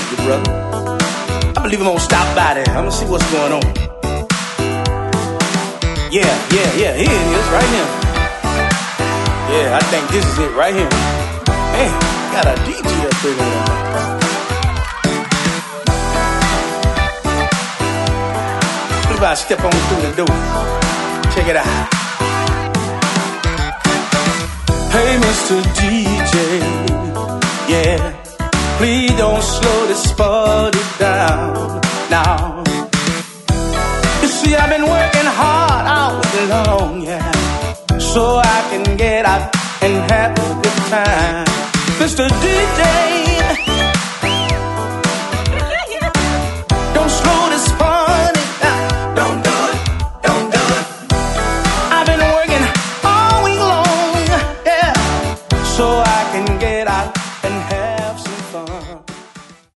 thank you, brother. I believe I'm gonna stop by there. I'm gonna see what's going on. Yeah, here it is, right here. Yeah, I think this is it right here. Man, got a DJ up there. What if I step on through the door? Check it out. Hey, Mr. DJ, yeah, please don't slow this party down now. You see, I've been working hard all week long, yeah, so I can get out and have a good time. Mr. DJ,